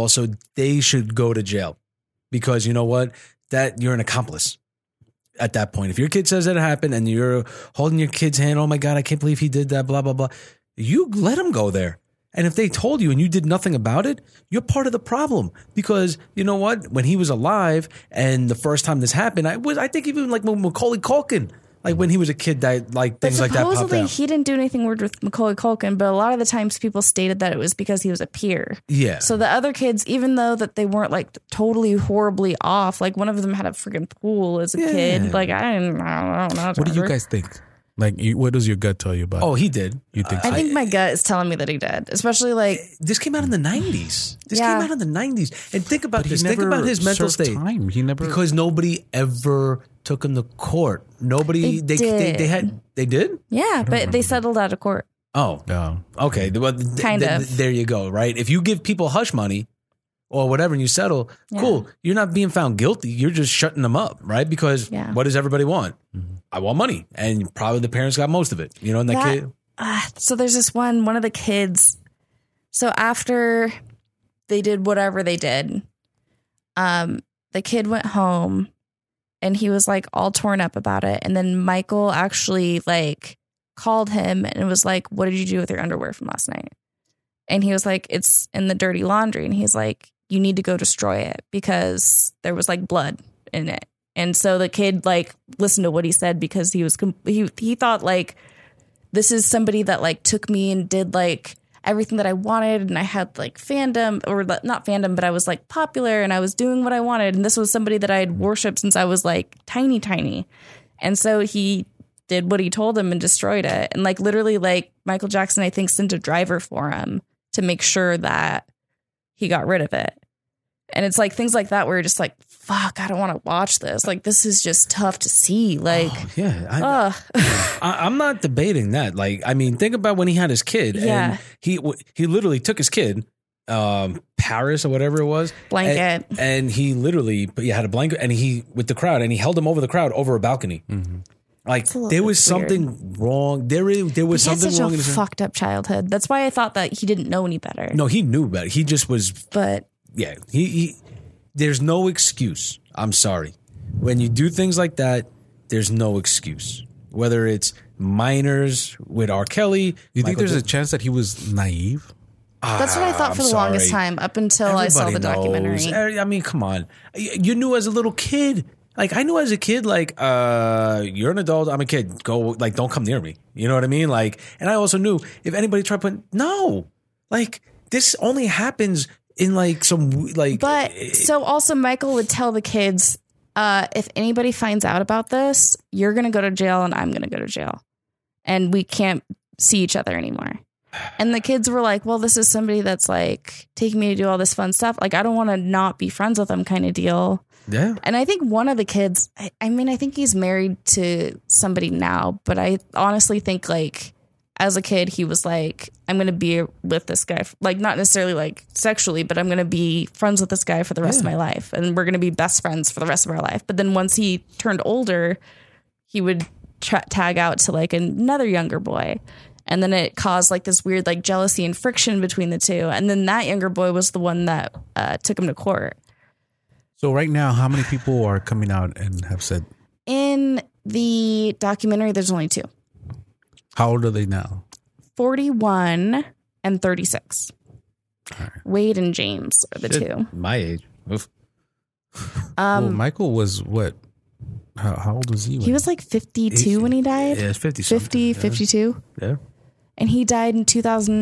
go to jail, because you know what? That you're an accomplice at that point. If your kid says that it happened and you're holding your kid's hand, oh my God, I can't believe he did that, blah, blah, blah. You let him go there. And if they told you and you did nothing about it, you're part of the problem. Because you know what? When he was alive and the first time this happened, I think even like when Macaulay Culkin, like when he was a kid, that like things like that popped out. Supposedly he didn't do anything weird with Macaulay Culkin, but a lot of the times people stated that it was because he was a peer. Yeah. So the other kids, even though that they weren't like totally horribly off, like one of them had a freaking pool as a kid. Like I don't know. What do you guys think? Like, what does your gut tell you about? Oh, he did. You think? I think my gut is telling me that he did, especially like this came out in the 90s. This came out in the 90s, and think about this. Think about his mental state. He never, because nobody ever took him to court. Nobody. They did. Yeah, but they settled out of court. Oh, okay. Well, kind of. There you go. Right. If you give people hush money or whatever and you settle, cool. You're not being found guilty. You're just shutting them up, right? Because what does everybody want? Mm-hmm. I want money, and probably the parents got most of it. You know, and that kid. So there's this one of the kids. So after they did whatever they did, the kid went home, and he was like all torn up about it. And then Michael actually like called him and was like, "What did you do with your underwear from last night?" And he was like, "It's in the dirty laundry." And he's like, "You need to go destroy it because there was like blood in it." And so the kid like listened to what he said because he thought like, this is somebody that like took me and did like everything that I wanted, and I had like fandom, or not fandom, but I was like popular and I was doing what I wanted, and this was somebody that I had worshipped since I was like tiny. And so he did what he told him and destroyed it. And like literally like Michael Jackson, I think, sent a driver for him to make sure that he got rid of it. And it's like things like that where you're just like, fuck, I don't want to watch this. Like, this is just tough to see. Like, I'm not debating that. Like, I mean, think about when he had his kid. Yeah. And he literally took his kid, Paris or whatever it was. Blanket. And he literally had a blanket, and he, with the crowd, and he held him over the crowd over a balcony. Mm-hmm. Like, there was something wrong. There was something wrong. He had such a fucked up childhood. That's why I thought that he didn't know any better. No, he knew better. He just was. But. Yeah, he there's no excuse. I'm sorry. When you do things like that, there's no excuse. Whether it's minors with R. Kelly. You think there's a chance that he was naive? That's what I thought for the longest time, up until I saw the documentary. I mean, come on. You knew as a little kid. Like, I knew as a kid, like, you're an adult, I'm a kid. Go, like, don't come near me. You know what I mean? Like, and I also knew if anybody tried putting, no. Like, this only happens in like some like, but so also Michael would tell the kids, if anybody finds out about this, you're going to go to jail and I'm going to go to jail, and we can't see each other anymore. And the kids were like, well, this is somebody that's like taking me to do all this fun stuff. Like, I don't want to not be friends with them kind of deal. Yeah. And I think one of the kids, I mean, I think he's married to somebody now, but I honestly think like, as a kid, he was like, I'm going to be with this guy, like not necessarily like sexually, but I'm going to be friends with this guy for the rest of my life. And we're going to be best friends for the rest of our life. But then once he turned older, he would tag out to like another younger boy. And then it caused like this weird like jealousy and friction between the two. And then that younger boy was the one that took him to court. So right now, how many people are coming out and have said? In the documentary, there's only 2. How old are they now? 41 and 36. Right. Wade and James are the 2. My age. Well, Michael was what? How old was he? He was like 52 when he died. Yeah, it's 50. 52. Yeah. And he died in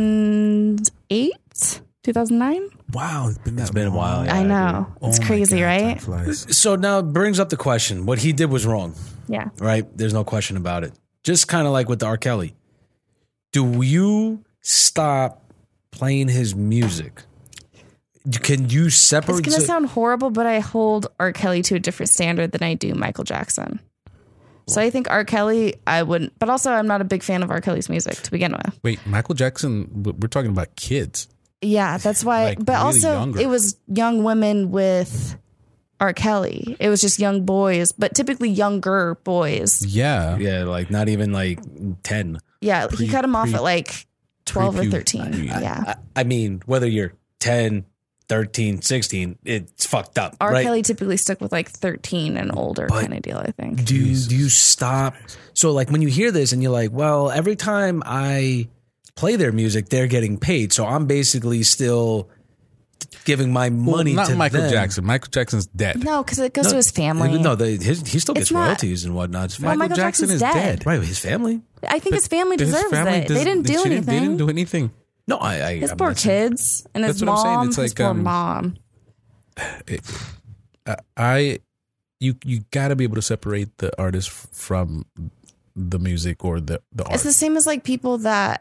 2008, 2009. Wow, it's been a while. Yeah, I know. It's crazy, right? So now it brings up the question. What he did was wrong. Yeah. Right? There's no question about it. Just kind of like with the R. Kelly. Do you stop playing his music, can you separate? It's going to sound horrible, but I hold R. Kelly to a different standard than I do Michael Jackson. So I think R. Kelly, I wouldn't, but also I'm not a big fan of R. Kelly's music to begin with. Wait, Michael Jackson, we're talking about kids. Yeah, that's why. Like, but really also, younger. it was young women with R. Kelly. It was just young boys, but typically younger boys. Yeah. Yeah, like not even like 10. Yeah, he cut him off at like 12 or 13. Yeah. I mean, whether you're 10, 13, 16, it's fucked up. R. right? Kelly typically stuck with like 13 and older kind of deal, I think. Do you stop? So like when you hear this and you're like, well, every time I play their music, they're getting paid. So I'm basically still giving my money not to Michael them. Jackson. Michael Jackson's dead. No, because it goes to his family. No, he still gets It's not- royalties and whatnot. It's Well, fine. Michael Jackson's is dead. dead. Right, his family. I think his family His deserves family it. They didn't do anything. They didn't do anything. No, I His I'm poor not saying- kids and his That's what I'm saying. mom. It's His like, poor mom. You got to be able to separate the artist from the music or the art. It's the same as like people that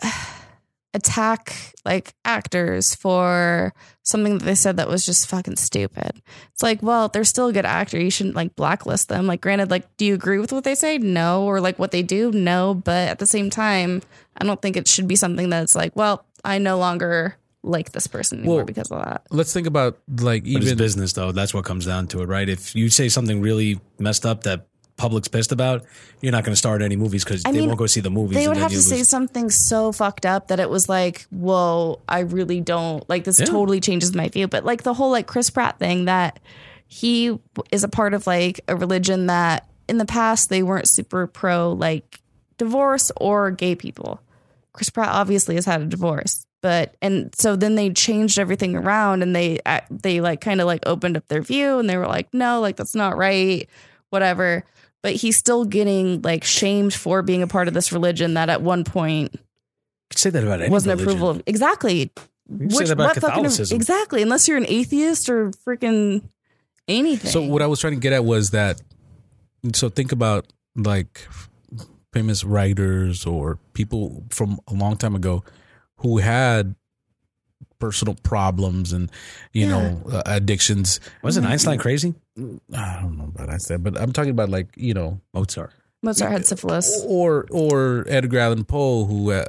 attack like actors for something that they said that was just fucking stupid. It's like, well, they're still a good actor. You shouldn't like blacklist them. Like, granted, like, do you agree with what they say? No. Or like what they do? No. But at the same time, I don't think it should be something that's like, well, I no longer like this person anymore because of that. Let's think about like But it's even business, though. That's what comes down to it, right? If you say something really messed up that public's pissed about, you're not going to start any movies because they won't go see the movies. They would and then have to you say lose. something so fucked up that it was like, whoa, I really don't like this. Totally changes my view. But like the whole like Chris Pratt thing, that he is a part of like a religion that in the past they weren't super pro like divorce or gay people. Chris Pratt obviously has had a divorce. And so then they changed everything around and they like kind of like opened up their view and they were like, no, like that's not right, whatever. But he's still getting like shamed for being a part of this religion that at one point You could say that about any wasn't religion. approval of. Exactly. You say that about Catholicism. Exactly. Unless you're an atheist or freaking anything. So what I was trying to get at was that, so think about like famous writers or people from a long time ago who had personal problems and, you know, addictions. Wasn't Einstein crazy? I don't know about Einstein, but I'm talking about like, you know, Mozart. Mozart had syphilis. or Edgar Allan Poe who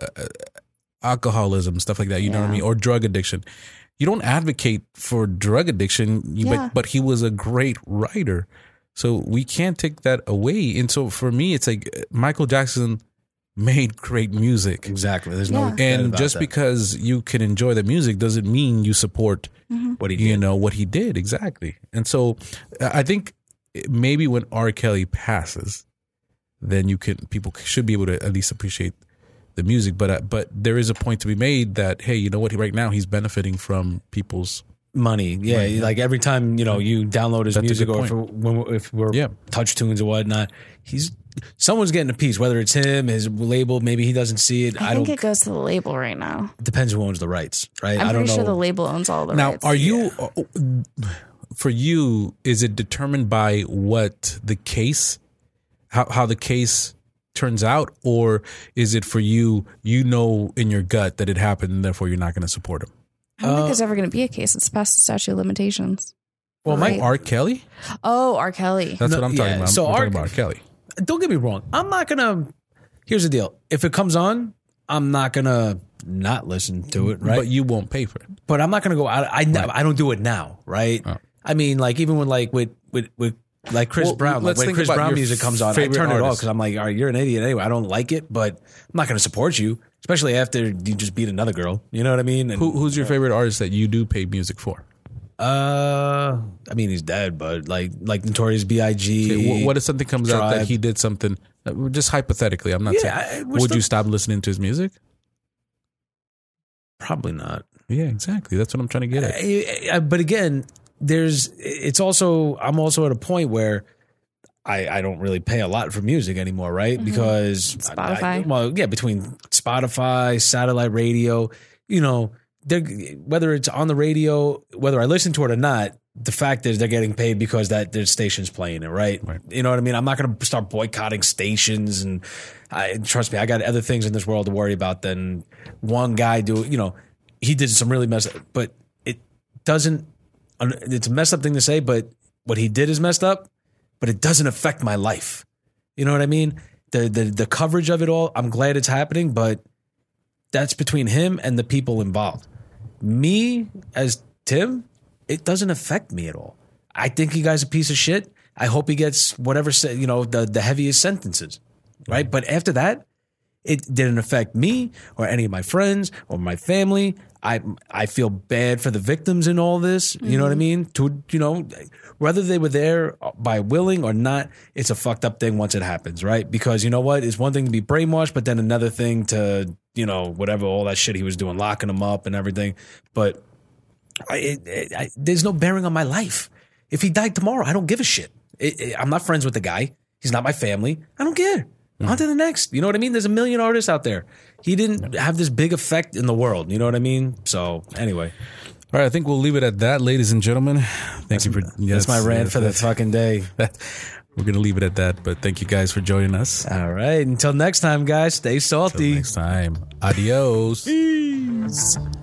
alcoholism, stuff like that, you know what I mean? Or drug addiction. You don't advocate for drug addiction, but he was a great writer. So we can't take that away. And so for me, it's like Michael Jackson made great music. Exactly. There's no doubt And about just that. because you can enjoy the music doesn't mean you support what he did. you know what he did. Exactly. And so I think maybe when R. Kelly passes, then people should be able to at least appreciate the music. But there is a point to be made that, hey, you know what? Right now he's benefiting from people's money. Yeah, like every time you download his That's a music, good or if we're touch tunes or whatnot, someone's getting a piece. Whether it's him, his label, maybe he doesn't see it. I think it goes to the label right now. It depends who owns the rights, right? I'm I don't pretty know. sure the label owns all the Now, rights. are you, for you, is it determined by what the case, how the case turns out, or is it for you, in your gut that it happened and therefore you're not going to support him? I don't think there's ever going to be a case. It's past the statute of limitations. Well, Right. R. Kelly? Oh, R. Kelly. That's what I'm talking about. So I'm R. talking about R. Kelly. Don't get me wrong. I'm not gonna. Here's the deal. If it comes on, I'm not gonna not listen to it, right? But you won't pay for it. But I'm not gonna go. I don't do it now, right? Oh. I mean, like even when like with like Chris Well, Brown, like let's when think Chris about Brown your music comes on, I favorite turn it off artist. because I'm like, all right, you're an idiot anyway. I don't like it, but I'm not gonna support you, especially after you just beat another girl. You know what I mean? And, Who's your favorite artist that you do pay music for? I mean, he's dead, but like Notorious B.I.G. Okay, what if something comes out that Tribe. he did something, just hypothetically, I'm not saying, would you stop listening to his music? Probably not. Yeah, exactly. That's what I'm trying to get at. But again, I'm also at a point where I don't really pay a lot for music anymore, right? Because Spotify. between Spotify, satellite radio, whether it's on the radio, whether I listen to it or not, the fact is they're getting paid because their station's playing it, right? You know what I mean? I'm not going to start boycotting stations, and trust me, I got other things in this world to worry about than one guy he did some really messed up, but it doesn't, it's a messed up thing to say, but what he did is messed up, but it doesn't affect my life. You know what I mean? The coverage of it all, I'm glad it's happening, but that's between him and the people involved. Me as Tim, it doesn't affect me at all. I think he guy's a piece of shit. I hope he gets whatever, the heaviest sentences, right? But after that, it didn't affect me or any of my friends or my family. I feel bad for the victims in all this. You know what I mean? Whether they were there by willing or not, it's a fucked up thing once it happens, right? Because you know what? It's one thing to be brainwashed, but then another thing to, whatever, all that shit he was doing, locking them up and everything. But there's no bearing on my life. If he died tomorrow, I don't give a shit. I'm not friends with the guy. He's not my family. I don't care. On to the next. You know what I mean? There's a million artists out there. He didn't have this big effect in the world. You know what I mean? So anyway. All right, I think we'll leave it at that, ladies and gentlemen. Thank you for that's my rant for the fucking day. We're going to leave it at that, but thank you guys for joining us. All right. Until next time, guys, stay salty. Until next time. Adios. Peace.